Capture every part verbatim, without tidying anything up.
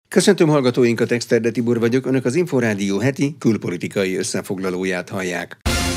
Köszöntöm hallgatóinkat, Exterde Tibor vagyok, Önök az Inforádió heti külpolitikai összefoglalóját hallják.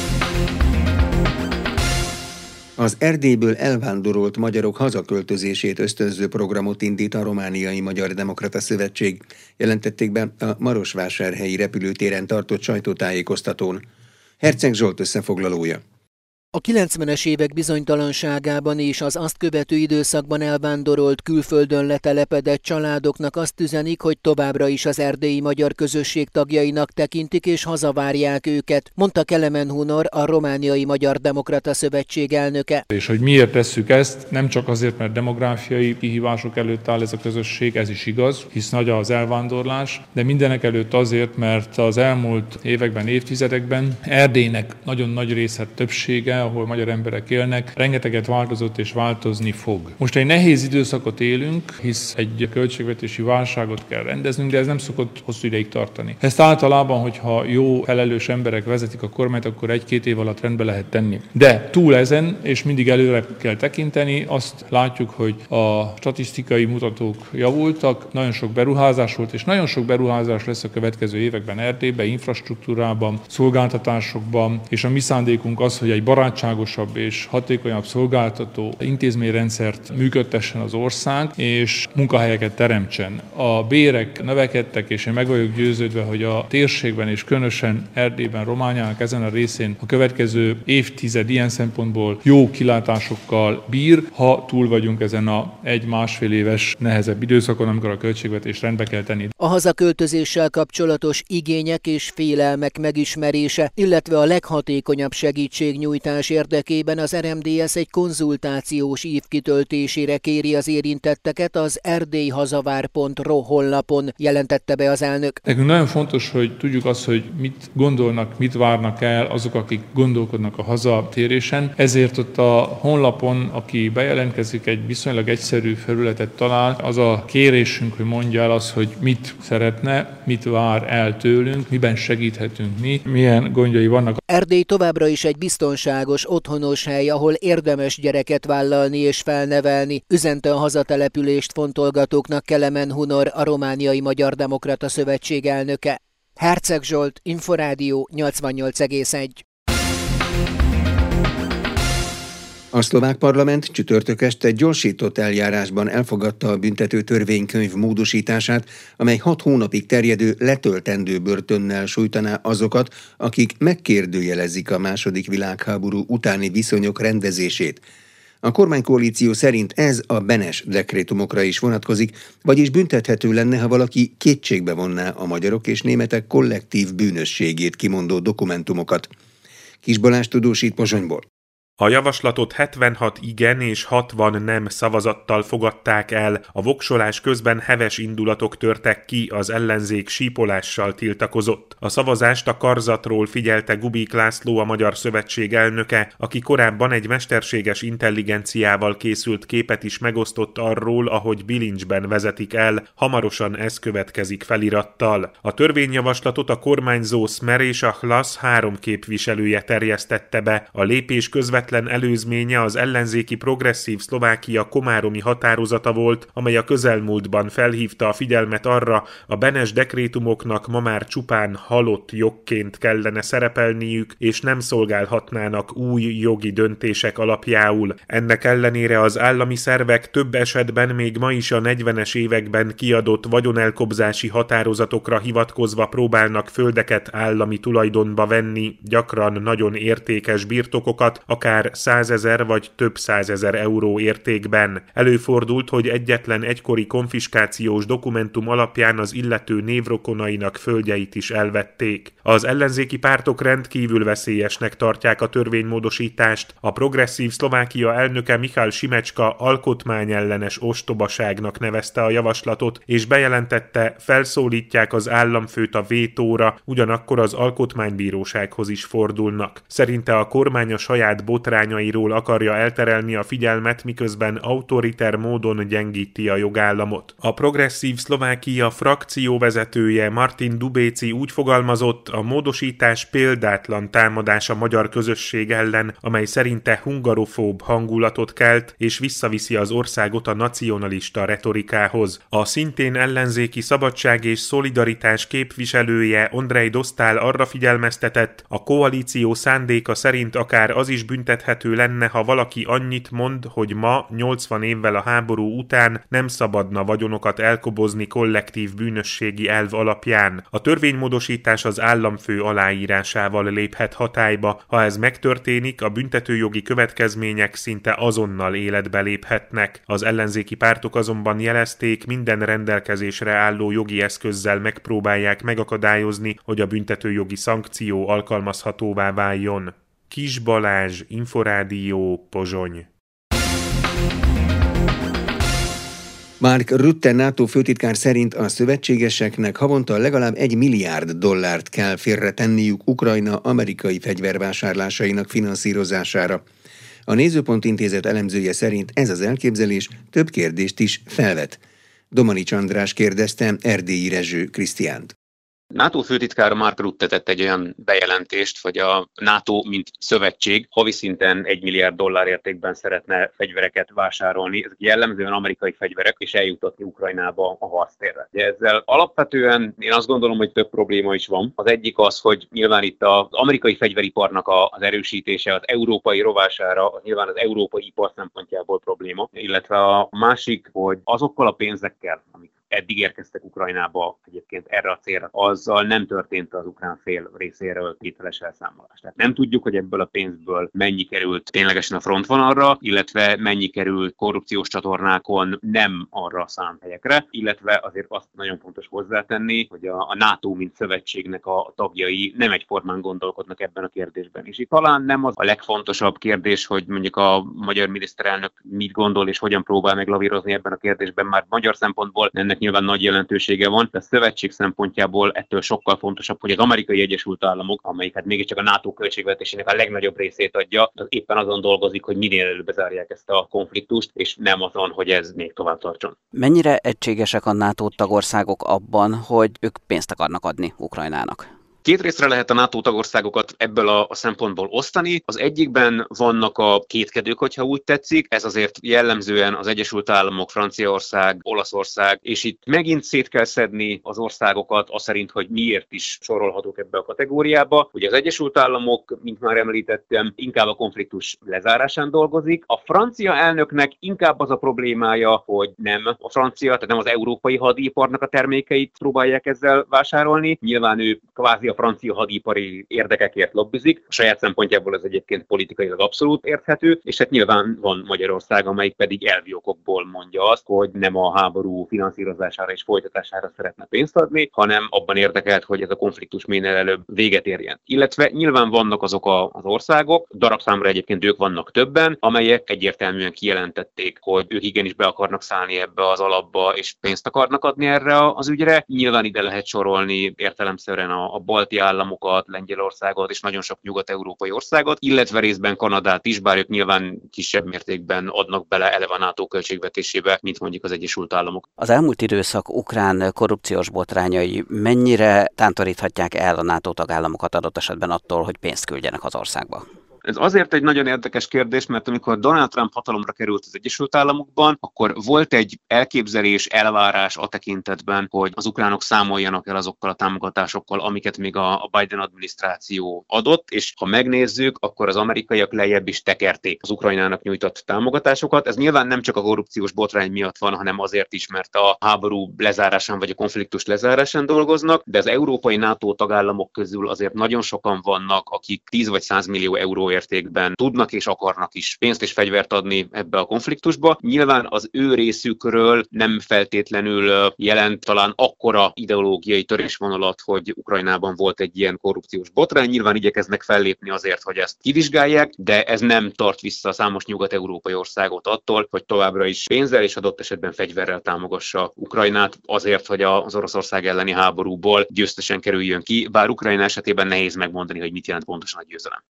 Az Erdélyből elvándorolt magyarok hazaköltözését ösztönző programot indít a Romániai Magyar Demokrata Szövetség, jelentették be a marosvásárhelyi repülőtéren tartott sajtótájékoztatón. Herceg Zsolt összefoglalója. A kilencvenes évek bizonytalanságában és az azt követő időszakban elvándorolt, külföldön letelepedett családoknak azt üzenik, hogy továbbra is az erdélyi magyar közösség tagjainak tekintik és hazavárják őket, mondta Kelemen Hunor, a Romániai Magyar Demokrata Szövetség elnöke. És hogy miért tesszük ezt? Nem csak azért, mert demográfiai kihívások előtt áll ez a közösség, ez is igaz, hisz nagy az elvándorlás, de mindenek előtt azért, mert az elmúlt években, évtizedekben Erdélynek nagyon nagy része, többsége, ahol magyar emberek élnek, rengeteget változott és változni fog. Most egy nehéz időszakot élünk, hisz egy költségvetési válságot kell rendeznünk, de ez nem szokott hosszú ideig tartani. Ezt általában, hogyha jó, felelős emberek vezetik a kormányt, akkor egy-két év alatt rendbe lehet tenni. De túl ezen, és mindig előre kell tekinteni, azt látjuk, hogy a statisztikai mutatók javultak, nagyon sok beruházás volt, és nagyon sok beruházás lesz a következő években Erdélyben, infrastruktúrában, szolgáltatásokban, és a mi szándékunk az, hogy egy barátságosabb és hatékonyabb szolgáltató intézményrendszert működtessen az ország, és munkahelyeket teremtsen. A bérek növekedtek, és én meg vagyok győződve, hogy a térségben és különösen Erdélyben, Romániának ezen a részén a következő évtized ilyen szempontból jó kilátásokkal bír, ha túl vagyunk ezen a egy-másfél éves nehezebb időszakon, amikor a költségvetést rendbe kell tenni. A hazaköltözéssel kapcsolatos igények és félelmek megismerése, illetve a leghatékonyabb segítségnyújtás érdekében az er em dé es egy konzultációs ív kitöltésére kéri az érintetteket az erdélyhazavár pont ro honlapon, jelentette be az elnök. Nekünk nagyon fontos, hogy tudjuk azt, hogy mit gondolnak, mit várnak el azok, akik gondolkodnak a hazatérésen. Ezért ott a honlapon, aki bejelentkezik, egy viszonylag egyszerű felületet talál. Az a kérésünk, hogy mondja el az, hogy mit szeretne, mit vár el tőlünk, miben segíthetünk mi, milyen gondjai vannak. Erdély továbbra is egy biztonságos, otthonos hely, ahol érdemes gyereket vállalni és felnevelni, üzente a hazatelepülést fontolgatóknak Kelemen Hunor, a Romániai Magyar Demokrata Szövetség elnöke. Herceg Zsolt, Inforádió nyolcvannyolc egész egy. A szlovák parlament csütörtök este gyorsított eljárásban elfogadta a büntető törvénykönyv módosítását, amely hat hónapig terjedő letöltendő börtönnel sújtaná azokat, akik megkérdőjelezik a második világháború utáni viszonyok rendezését. A kormánykoalíció szerint ez a Benes dekrétumokra is vonatkozik, vagyis büntethető lenne, ha valaki kétségbe vonná a magyarok és németek kollektív bűnösségét kimondó dokumentumokat. Kis Balázs tudósít Pozsonyból. A javaslatot hetvenhat igen és hatvan nem szavazattal fogadták el. A voksolás közben heves indulatok törtek ki, az ellenzék sípolással tiltakozott. A szavazást a karzatról figyelte Gubik László, a Magyar Szövetség elnöke, aki korábban egy mesterséges intelligenciával készült képet is megosztott arról, ahogy bilincsben vezetik el, hamarosan ez következik felirattal. A törvényjavaslatot a kormányzó Smer és a Hlas három képviselője terjesztette be. A lépés közvetlen előzménye az ellenzéki Progresszív Szlovákia komáromi határozata volt, amely a közelmúltban felhívta a figyelmet arra, a Benes dekrétumoknak ma már csupán halott jogként kellene szerepelniük, és nem szolgálhatnának új jogi döntések alapjául. Ennek ellenére az állami szervek több esetben még ma is a negyvenes években kiadott vagyonelkobzási határozatokra hivatkozva próbálnak földeket állami tulajdonba venni, gyakran nagyon értékes birtokokat, akár százezer vagy több százezer euró értékben. Előfordult, hogy egyetlen egykori konfiskációs dokumentum alapján az illető névrokonainak földjeit is elvették. Az ellenzéki pártok rendkívül veszélyesnek tartják a törvénymódosítást. A Progresszív Szlovákia elnöke Michal Šimečka alkotmányellenes ostobaságnak nevezte a javaslatot, és bejelentette, felszólítják az államfőt a vétóra, ugyanakkor az alkotmánybírósághoz is fordulnak. Szerinte a kormány a saját bot botrányairól akarja elterelni a figyelmet, miközben autoriter módon gyengíti a jogállamot. A Progresszív Szlovákia frakcióvezetője Martin Dubéci úgy fogalmazott, a módosítás példátlan támadás a magyar közösség ellen, amely szerinte hungarofób hangulatot kelt, és visszaviszi az országot a nacionalista retorikához. A szintén ellenzéki Szabadság és Szolidaritás képviselője Ondrej Dostál arra figyelmeztetett, a koalíció szándéka szerint akár az is büntethető lenne, ha valaki annyit mond, hogy ma, nyolcvan évvel a háború után nem szabadna vagyonokat elkobozni kollektív bűnösségi elv alapján. A törvénymódosítás az államfő aláírásával léphet hatályba. Ha ez megtörténik, a büntetőjogi következmények szinte azonnal életbe léphetnek. Az ellenzéki pártok azonban jelezték, minden rendelkezésre álló jogi eszközzel megpróbálják megakadályozni, hogy a büntetőjogi szankció alkalmazhatóvá váljon. Kis Balázs, Inforádió, Pozsony. Mark Rutte NATO főtitkár szerint a szövetségeseknek havonta legalább egy milliárd dollárt kell félretenniük Ukrajna amerikai fegyvervásárlásainak finanszírozására. A Nézőpont Intézet elemzője szerint ez az elképzelés több kérdést is felvet. Domanics András kérdezte Erdélyi Rezső Krisztiánt. NATO főtitkár Mark Rutte tett egy olyan bejelentést, hogy a NATO, mint szövetség, havi szinten egy milliárd dollár értékben szeretne fegyvereket vásárolni. Ezek jellemzően amerikai fegyverek, és eljutatni Ukrajnába a harctérre. Ezzel alapvetően én azt gondolom, hogy több probléma is van. Az egyik az, hogy nyilván itt az amerikai fegyveriparnak az erősítése, az európai rovására, az nyilván az európai ipar szempontjából probléma, illetve a másik, hogy azokkal a pénzekkel, amik eddig érkeztek Ukrajnába egyébként erre a célra, azzal nem történt az ukrán fél részéről hiteles elszámolás. Tehát nem tudjuk, hogy ebből a pénzből mennyi került ténylegesen a frontvonalra, illetve mennyi került korrupciós csatornákon nem arra szánt helyekre, illetve azért azt nagyon fontos hozzátenni, hogy a, a NATO, mint szövetségnek a tagjai nem egyformán gondolkodnak ebben a kérdésben. És itt talán nem az a legfontosabb kérdés, hogy mondjuk a magyar miniszterelnök mit gondol és hogyan próbál meglavírozni ebben a kérdésben, már magyar szempontból ennek nyilván nagy jelentősége van, de a szövetség szempontjából ettől sokkal fontosabb, hogy az Amerikai Egyesült Államok, amelyik hát mégiscsak a NATO költségvetésének a legnagyobb részét adja, az éppen azon dolgozik, hogy minél előbb bezárják ezt a konfliktust, és nem azon, hogy ez még tovább tartson. Mennyire egységesek a NATO tagországok abban, hogy ők pénzt akarnak adni Ukrajnának? Két részre lehet a NATO tagországokat ebből a, a szempontból osztani. Az egyikben vannak a kétkedők, hogyha úgy tetszik. Ez azért jellemzően az Egyesült Államok, Franciaország, Olaszország, és itt megint szét kell szedni az országokat, az szerint, hogy miért is sorolhatók ebbe a kategóriába. Ugye az Egyesült Államok, mint már említettem, inkább a konfliktus lezárásán dolgozik. A francia elnöknek inkább az a problémája, hogy nem a francia, tehát nem az európai hadiparnak a termékeit próbálják ezzel vásárolni. Nyilván ő kvázi a francia hadipari érdekekért lobbizik. A saját szempontjából ez egyébként politikailag abszolút érthető, és hát nyilván van Magyarország, amelyik pedig elvi okokból mondja azt, hogy nem a háború finanszírozására és folytatására szeretne pénzt adni, hanem abban érdekelt, hogy ez a konfliktus minél előbb véget érjen. Illetve nyilván vannak azok a, az országok, darabszámra egyébként ők vannak többen, amelyek egyértelműen kijelentették, hogy ők igenis be akarnak szállni ebbe az alapba, és pénzt akarnak adni erre az ügyre. Nyilván ide lehet sorolni értelemszerűen a, a balti államokat, Lengyelországot és nagyon sok nyugat-európai országot, illetve részben Kanadát is, bár ők nyilván kisebb mértékben adnak bele eleve a NATO költségvetésébe, mint mondjuk az Egyesült Államok. Az elmúlt időszak ukrán korrupciós botrányai mennyire tántoríthatják el a NATO tagállamokat adott esetben attól, hogy pénzt küldjenek az országba? Ez azért egy nagyon érdekes kérdés, mert amikor Donald Trump hatalomra került az Egyesült Államokban, akkor volt egy elképzelés, elvárás a tekintetben, hogy az ukránok számoljanak el azokkal a támogatásokkal, amiket még a Biden adminisztráció adott, és ha megnézzük, akkor az amerikaiak lejjebb is tekerték az Ukrajnának nyújtott támogatásokat. Ez nyilván nem csak a korrupciós botrány miatt van, hanem azért is, mert a háború lezárásán vagy a konfliktus lezárásán dolgoznak, de az európai NATO tagállamok közül azért nagyon sokan vannak, akik tíz vagy száz millió euró értékben tudnak és akarnak is pénzt és fegyvert adni ebbe a konfliktusba. Nyilván az ő részükről nem feltétlenül jelent talán akkora ideológiai törésvonalat, hogy Ukrajnában volt egy ilyen korrupciós botrány. Nyilván igyekeznek fellépni azért, hogy ezt kivizsgálják, de ez nem tart vissza a számos nyugat-európai országot attól, hogy továbbra is pénzzel és adott esetben fegyverrel támogassa Ukrajnát azért, hogy az Oroszország elleni háborúból győztesen kerüljön ki, bár Ukrajna esetében nehéz megmondani, hogy mit jelent pontosan a győzelem.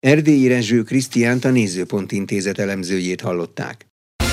Erdélyi Rezső Krisztiánt, a Nézőpont Intézet elemzőjét hallották.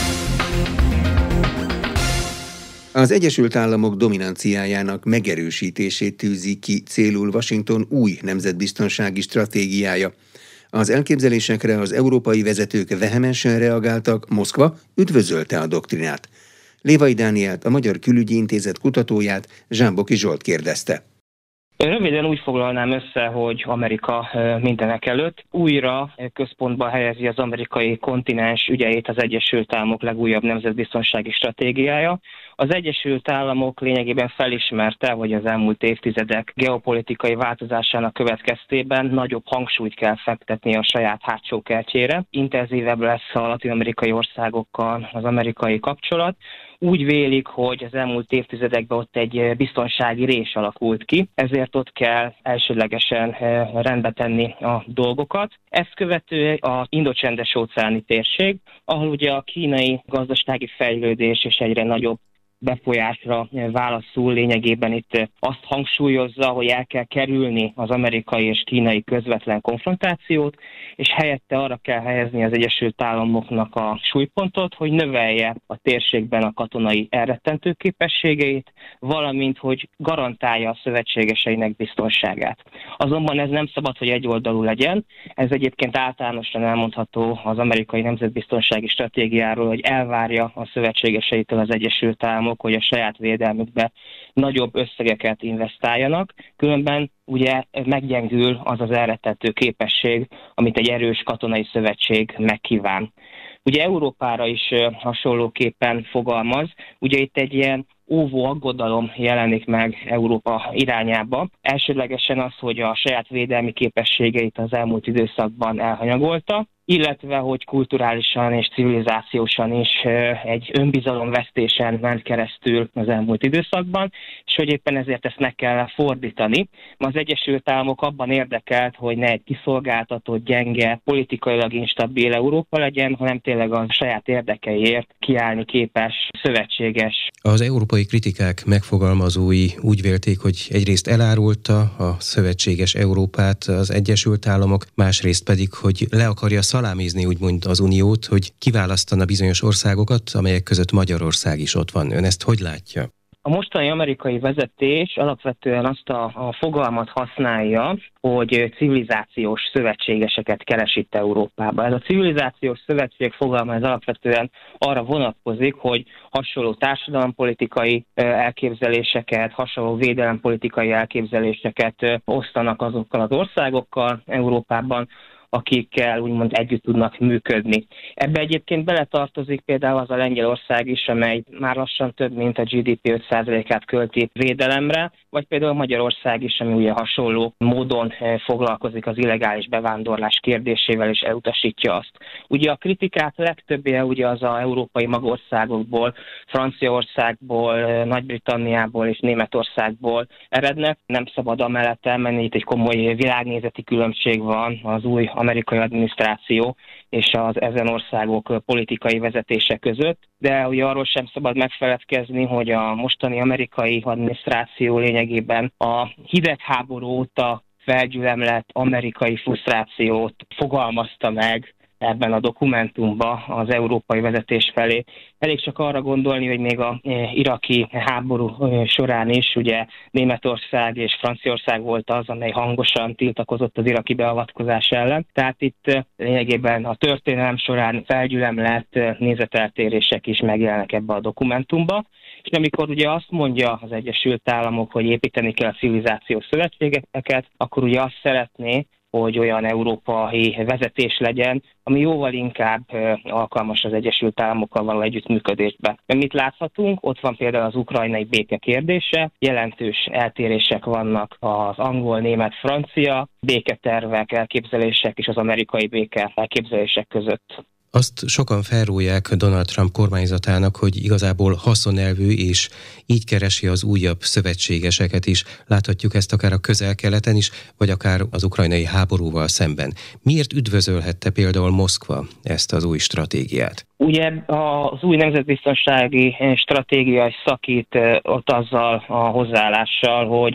Az Egyesült Államok dominanciájának megerősítését tűzi ki célul Washington új nemzetbiztonsági stratégiája. Az elképzelésekre az európai vezetők vehemensen reagáltak, Moszkva üdvözölte a doktrinát. Lévai Dánielt, a Magyar Külügyi Intézet kutatóját Zsámboki Zsolt kérdezte. Röviden úgy foglalnám össze, hogy Amerika mindenek előtt újra központba helyezi az amerikai kontinens ügyeit az Egyesült Államok legújabb nemzetbiztonsági stratégiája. Az Egyesült Államok lényegében felismerte, hogy az elmúlt évtizedek geopolitikai változásának következtében nagyobb hangsúlyt kell fektetni a saját hátsó kertjére. Intenzívebb lesz a latin-amerikai országokkal az amerikai kapcsolat. Úgy vélik, hogy az elmúlt évtizedekben ott egy biztonsági rés alakult ki, ezért ott kell elsődlegesen rendbe tenni a dolgokat. Ezt követő a Indo-csendes óceáni térség, ahol ugye a kínai gazdasági fejlődés és egyre nagyobb befolyásra válaszul, lényegében itt azt hangsúlyozza, hogy el kell kerülni az amerikai és kínai közvetlen konfrontációt, és helyette arra kell helyezni az Egyesült Államoknak a súlypontot, hogy növelje a térségben a katonai elrettentő képességeit, valamint, hogy garantálja a szövetségeseinek biztonságát. Azonban ez nem szabad, hogy egyoldalú legyen. Ez egyébként általánosan elmondható az amerikai nemzetbiztonsági stratégiáról, hogy elvárja a szövetségeseitől az Egyesült Államok, hogy a saját védelmükbe nagyobb összegeket investáljanak, különben ugye meggyengül az az elrettentő képesség, amit egy erős katonai szövetség megkíván. Ugye Európára is hasonlóképpen fogalmaz, ugye itt egy ilyen óvó aggodalom jelenik meg Európa irányába. Elsődlegesen az, hogy a saját védelmi képességeit az elmúlt időszakban elhanyagolta, illetve hogy kulturálisan és civilizációsan is egy önbizalomvesztésen ment keresztül az elmúlt időszakban, és hogy éppen ezért ezt meg kell fordítani. Az Egyesült Államok abban érdekelt, hogy ne egy kiszolgáltatott, gyenge, politikailag instabil Európa legyen, hanem tényleg a saját érdekeiért kiállni képes, szövetséges. Az európai kritikák megfogalmazói úgy vélték, hogy egyrészt elárulta a szövetséges Európát az Egyesült Államok, másrészt pedig, hogy le akarja szalámizni úgymond az Uniót, hogy kiválasztana bizonyos országokat, amelyek között Magyarország is ott van. Ön ezt hogy látja? A mostani amerikai vezetés alapvetően azt a, a fogalmat használja, hogy civilizációs szövetségeseket keres itt Európában. Ez a civilizációs szövetség fogalma ez alapvetően arra vonatkozik, hogy hasonló társadalompolitikai elképzeléseket, hasonló védelempolitikai elképzeléseket osztanak azokkal az országokkal Európában, akikkel úgymond együtt tudnak működni. Ebbe egyébként beletartozik például az a Lengyelország is, amely már lassan több mint a gé dé pé öt százalékát költi védelemre, vagy például Magyarország is, ami ugye hasonló módon foglalkozik az illegális bevándorlás kérdésével, és elutasítja azt. Ugye a kritikák legtöbbje ugye az a európai magországokból, Franciaországból, Nagy-Britanniából és Németországból erednek. Nem szabad amellett elmenni, itt egy komoly világnézeti különbség van az új amerikai adminisztráció és az ezen országok politikai vezetése között, de ugye arról sem szabad megfeledkezni, hogy a mostani amerikai adminisztráció lényegében a hidegháború óta felgyülemlett amerikai frusztrációt fogalmazta meg ebben a dokumentumban az európai vezetés felé. Elég csak arra gondolni, hogy még a iraki háború során is ugye Németország és Franciaország volt az, amely hangosan tiltakozott az iraki beavatkozás ellen. Tehát itt lényegében a történelem során felgyülemlett nézeteltérések is megjelennek ebbe a dokumentumba. És amikor ugye azt mondja az Egyesült Államok, hogy építeni kell a civilizációs szövetségeket, akkor ugye azt szeretné, hogy olyan európai vezetés legyen, ami jóval inkább alkalmas az Egyesült Államokkal való együttműködésbe. Mit láthatunk? Ott van például az ukrajnai béke kérdése, jelentős eltérések vannak az angol, német, francia béketervek, elképzelések és az amerikai béke elképzelések között. Azt sokan felrólják Donald Trump kormányzatának, hogy igazából haszonelvű, és így keresi az újabb szövetségeseket is. Láthatjuk ezt akár a Közel-Keleten is, vagy akár az ukrajnai háborúval szemben. Miért üdvözölhette például Moszkva ezt az új stratégiát? Ugye az új nemzetbiztonsági stratégia szakít ott azzal a hozzáállással, hogy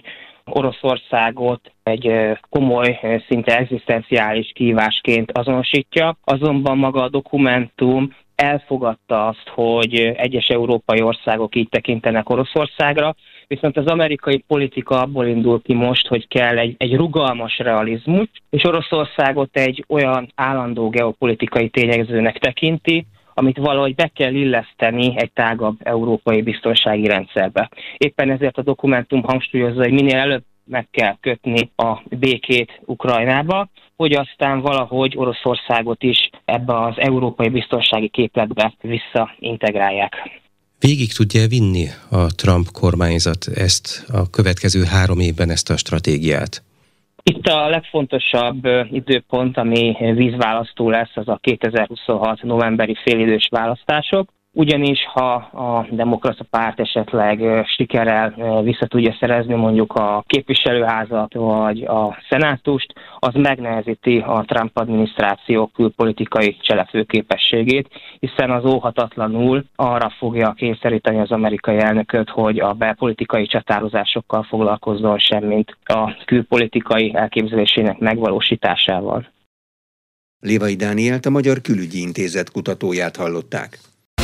Oroszországot egy komoly, szinte egzisztenciális kihívásként azonosítja, azonban maga a dokumentum elfogadta azt, hogy egyes európai országok így tekintenek Oroszországra, viszont az amerikai politika abból indul ki most, hogy kell egy, egy rugalmas realizmus, és Oroszországot egy olyan állandó geopolitikai tényezőnek tekinti, amit valahogy be kell illeszteni egy tágabb európai biztonsági rendszerbe. Éppen ezért a dokumentum hangsúlyozza, hogy minél előbb meg kell kötni a békét Ukrajnába, hogy aztán valahogy Oroszországot is ebbe az európai biztonsági képletbe visszaintegrálják. Végig tudja vinni a Trump kormányzat ezt a következő három évben, ezt a stratégiát? Itt a legfontosabb időpont, ami vízválasztó lesz, az a kétezer-huszonhat novemberi félidős választások. Ugyanis, ha a Demokrata Párt esetleg sikerrel vissza tudja szerezni mondjuk a képviselőházat vagy a szenátust, az megnehezíti a Trump adminisztráció külpolitikai cselekvőképességét, hiszen az óhatatlanul arra fogja kényszeríteni az amerikai elnököt, hogy a belpolitikai csatározásokkal foglalkozzon, semmint a külpolitikai elképzelésének megvalósításával. Lévai Dánielt, a Magyar Külügyi Intézet kutatóját hallották.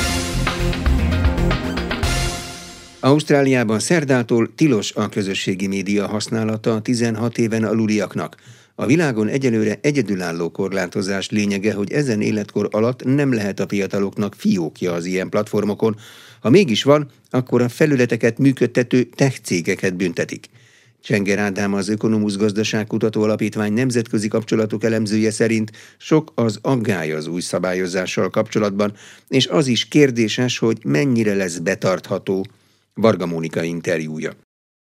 Ausztráliában szerdától tilos a közösségi média használata a tizenhat éven aluliaknak. A világon egyelőre egyedülálló korlátozás lényege, hogy ezen életkor alatt nem lehet a fiataloknak fiókja az ilyen platformokon. Ha mégis van, akkor a felületeket működtető tech cégeket büntetik. Csenger Ádám, az Ökonomusz Gazdaságkutató Alapítvány nemzetközi kapcsolatok elemzője szerint sok az aggály az új szabályozással kapcsolatban, és az is kérdéses, hogy mennyire lesz betartható. Varga Mónika interjúja.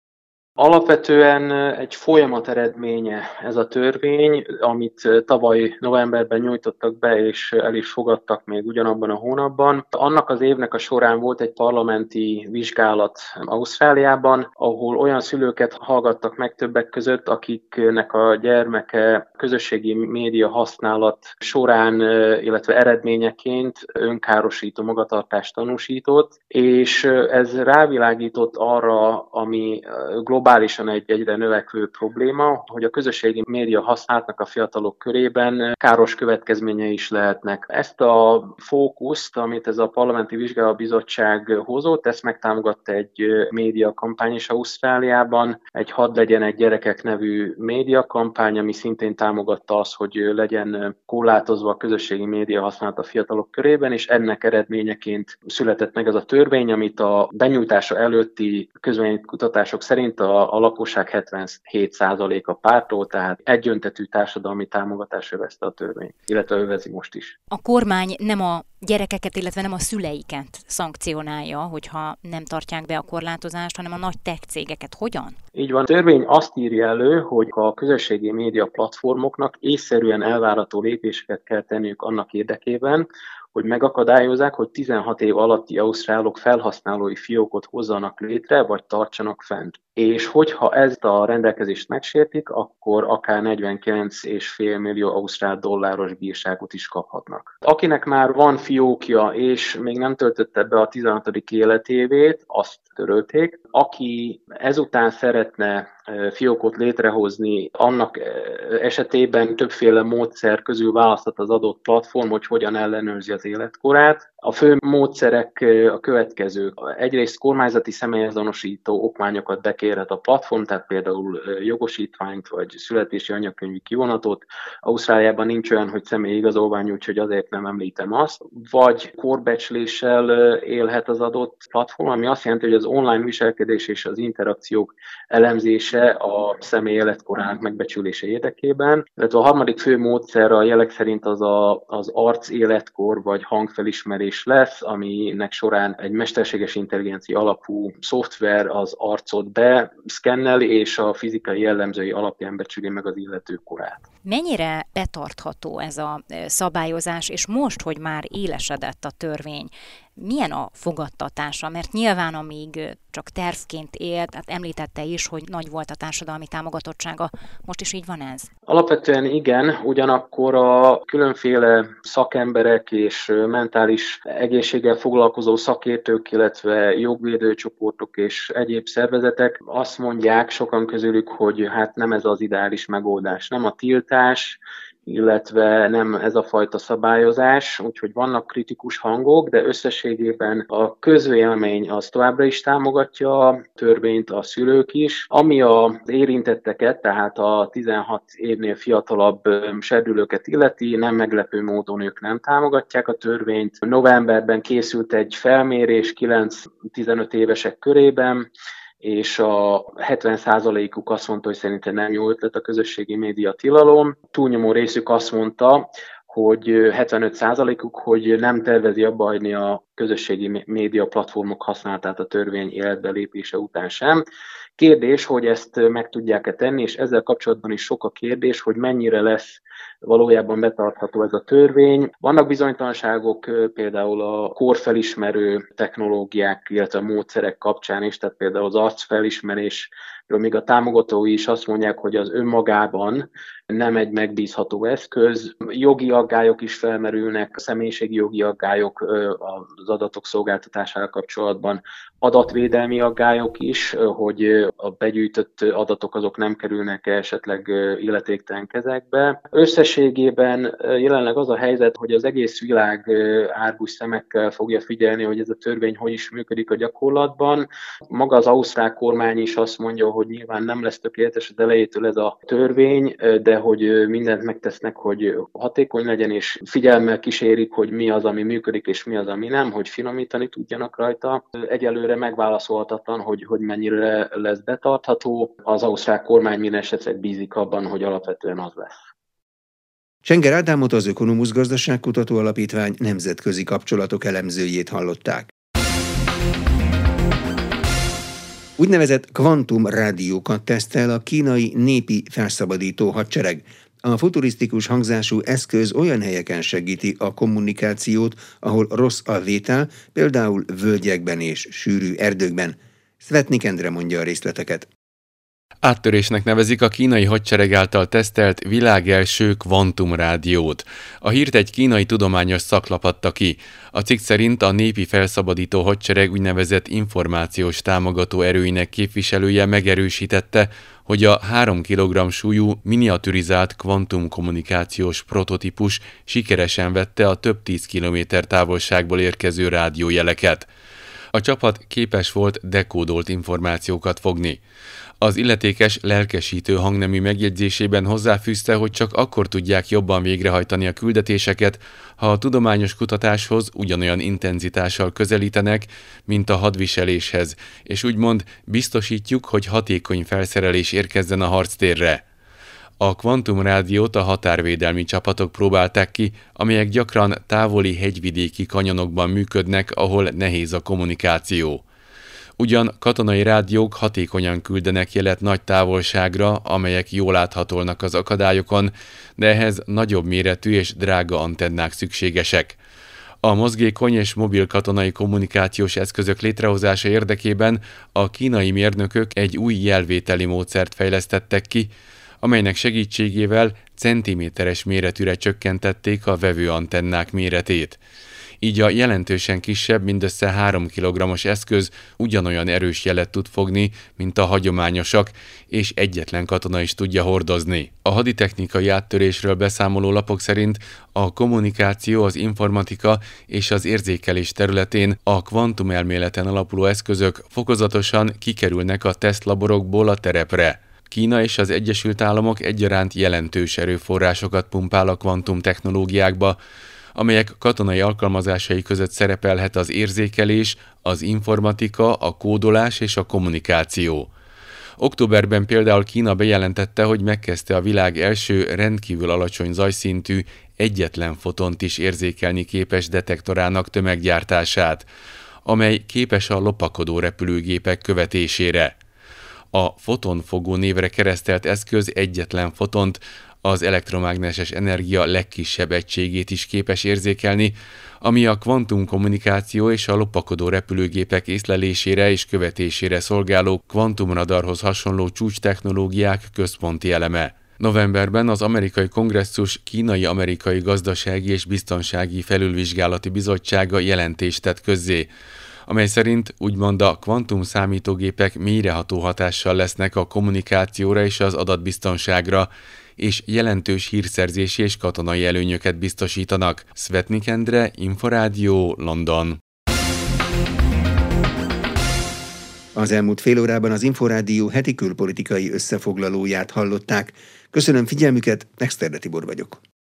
Alapvetően egy folyamat eredménye ez a törvény, amit tavaly novemberben nyújtottak be, és el is fogadtak még ugyanabban a hónapban. Annak az évnek a során volt egy parlamenti vizsgálat Ausztráliában, ahol olyan szülőket hallgattak meg többek között, akiknek a gyermeke közösségi média használat során, illetve eredményeként önkárosító magatartást tanúsított, és ez rávilágított arra, ami globális globálisan egy egyre növekvő probléma, hogy a közösségi média használatnak a fiatalok körében káros következményei is lehetnek. Ezt a fókuszt, amit ez a parlamenti vizsgálóbizottság hozott, ezt megtámogatta egy médiakampány is Ausztráliában, egy Hadd legyenek gyerekek nevű médiakampány, ami szintén támogatta azt, hogy legyen korlátozva a közösségi média használat a fiatalok körében, és ennek eredményeként született meg ez a törvény, amit a benyújtása előtti közvéleménykutatások szerint a A, a lakosság hetvenhét százaléka pártol, tehát egyöntetű társadalmi támogatás övezte a törvény, illetve övezi most is. A kormány nem a gyerekeket, illetve nem a szüleiket szankcionálja, hogyha nem tartják be a korlátozást, hanem a nagy tech cégeket. Hogyan? Így van. A törvény azt írja elő, hogy a közösségi média platformoknak észszerűen elvárható lépéseket kell tenniük annak érdekében, hogy megakadályozzák, hogy tizenhat év alatti ausztrálok felhasználói fiókot hozzanak létre, vagy tartsanak fent. És hogyha ezt a rendelkezést megsértik, akkor akár negyvenkilenc egész öt millió ausztrál dolláros bírságot is kaphatnak. Akinek már van fiókja, és még nem töltötte be a tizenhatodik életévét, azt törölték. Aki ezután szeretne fiókot létrehozni, annak esetében többféle módszer közül választhat az adott platform, hogy hogyan ellenőrzi az életkorát. A fő módszerek a következők. Egyrészt kormányzati személyazonosító okmányokat bekérhet a platform, tehát például jogosítványt vagy születési anyakönyvi kivonatot. Ausztráliában nincs olyan, hogy személyi igazolvány, úgyhogy azért nem említem azt. Vagy korbecsléssel élhet az adott platform, ami azt jelenti, hogy az online viselkedés és az interakciók elemzése a személy életkorának megbecsülése érdekében. Illetve a harmadik fő módszer a jelek szerint az a, az arc életkor vagy hangfelismerés lesz, aminek során egy mesterséges intelligencia alapú szoftver az arcot beszkenneli, és a fizikai jellemzői alapján becsüli meg az illető korát. Mennyire betartható ez a szabályozás, és most, hogy már élesedett a törvény, milyen a fogadtatása? Mert nyilván amíg csak tervként élt, hát említette is, hogy nagy volt a társadalmi támogatottsága. Most is így van ez? Alapvetően igen, ugyanakkor a különféle szakemberek és mentális egészséggel foglalkozó szakértők, illetve jogvédőcsoportok és egyéb szervezetek azt mondják sokan közülük, hogy hát nem ez az ideális megoldás, nem a tiltás, illetve nem ez a fajta szabályozás, úgyhogy vannak kritikus hangok, de összességében a közvélemény az továbbra is támogatja a törvényt, a szülők is. Ami az érintetteket, tehát a tizenhat évnél fiatalabb serdülőket illeti, nem meglepő módon ők nem támogatják a törvényt. Novemberben készült egy felmérés kilenc-tizenöt évesek körében, és a hetven százalékuk azt mondta, hogy szerintem nem jó ötlet a közösségi média tilalom. Túlnyomó részük azt mondta, hogy hetvenöt százalékuk, hogy nem tervezi abba hagyni a közösségi média platformok használatát a törvény életbe lépése után sem. Kérdés, hogy ezt meg tudják-e tenni, és ezzel kapcsolatban is sok a kérdés, hogy mennyire lesz valójában betartható ez a törvény. Vannak bizonytalanságok például a korfelismerő technológiák, illetve a módszerek kapcsán is, tehát például az arcfelismerés, még a támogatói is azt mondják, hogy az önmagában nem egy megbízható eszköz. Jogi aggályok is felmerülnek, a személyiségi jogi aggályok az adatok szolgáltatásával kapcsolatban, adatvédelmi aggályok is, hogy a begyűjtött adatok azok nem kerülnek esetleg illetéktelen kezekbe. Összességében jelenleg az a helyzet, hogy az egész világ árgus szemekkel fogja figyelni, hogy ez a törvény hogy is működik a gyakorlatban. Maga az ausztrál kormány is azt mondja, hogy nyilván nem lesz tökéletes az elejétől ez a törvény, de hogy mindent megtesznek, hogy hatékony legyen, és figyelemmel kísérik, hogy mi az, ami működik, és mi az, ami nem, hogy finomítani tudjanak rajta. Egyelőre megválaszolhatatlan, hogy, hogy mennyire lesz betartható. Az ausztrál kormány minden esetre bízik abban, hogy alapvetően az lesz. Csenger Ádámot, az Ökonomusz Gazdaságkutató Alapítvány nemzetközi kapcsolatok elemzőjét hallották. Úgynevezett kvantum rádiókat tesztel a kínai népi felszabadító hadsereg. A futurisztikus hangzású eszköz olyan helyeken segíti a kommunikációt, ahol rossz a vétel, például völgyekben és sűrű erdőkben. Szvetnik Endre mondja a részleteket. Áttörésnek nevezik a kínai hadsereg által tesztelt világelső kvantumrádiót. A hírt egy kínai tudományos szak adta ki. A cikk szerint a népi felszabadító hadsereg úgynevezett információs támogató erőinek képviselője megerősítette, hogy a három kilogramm súlyú miniaturizált kvantumkommunikációs prototípus sikeresen vette a több tíz kilométer távolságból érkező rádiójeleket. A csapat képes volt dekódolt információkat fogni. Az illetékes lelkesítő hangnemű megjegyzésében hozzáfűzte, hogy csak akkor tudják jobban végrehajtani a küldetéseket, ha a tudományos kutatáshoz ugyanolyan intenzitással közelítenek, mint a hadviseléshez, és úgymond biztosítjuk, hogy hatékony felszerelés érkezzen a harctérre. A kvantumrádiót a határvédelmi csapatok próbálták ki, amelyek gyakran távoli hegyvidéki kanyonokban működnek, ahol nehéz a kommunikáció. Ugyan katonai rádiók hatékonyan küldenek jelet nagy távolságra, amelyek jól láthatolnak az akadályokon, de ehhez nagyobb méretű és drága antennák szükségesek. A mozgékony és mobil katonai kommunikációs eszközök létrehozása érdekében a kínai mérnökök egy új jelvételi módszert fejlesztettek ki, amelynek segítségével centiméteres méretűre csökkentették a vevőantennák méretét. Így a jelentősen kisebb, mindössze három kilogrammos eszköz ugyanolyan erős jelet tud fogni, mint a hagyományosak, és egyetlen katona is tudja hordozni. A haditechnikai áttörésről beszámoló lapok szerint a kommunikáció, az informatika és az érzékelés területén a kvantumelméleten alapuló eszközök fokozatosan kikerülnek a tesztlaborokból a terepre. Kína és az Egyesült Államok egyaránt jelentős erőforrásokat pumpál a kvantumtechnológiákba, amelyek katonai alkalmazásai között szerepelhet az érzékelés, az informatika, a kódolás és a kommunikáció. Októberben például Kína bejelentette, hogy megkezdte a világ első rendkívül alacsony zajszintű, egyetlen fotont is érzékelni képes detektorának tömeggyártását, amely képes a lopakodó repülőgépek követésére. A fotonfogó névre keresztelt eszköz egyetlen fotont, az elektromágneses energia legkisebb egységét is képes érzékelni, ami a kvantumkommunikáció és a lopakodó repülőgépek észlelésére és követésére szolgáló kvantumradarhoz hasonló csúcstechnológiák központi eleme. Novemberben az amerikai kongresszus Kínai-amerikai gazdasági és biztonsági felülvizsgálati bizottsága jelentést tett közzé, amely szerint úgymond a kvantum számítógépek mélyreható hatással lesznek a kommunikációra és az adatbiztonságra, és jelentős hírszerzési és katonai előnyöket biztosítanak. Svetnik Endre, Inforádió, London. Az elmúlt fél órában az Inforádió heti külpolitikai összefoglalóját hallották. Köszönöm figyelmüket, Exterde Tibor vagyok.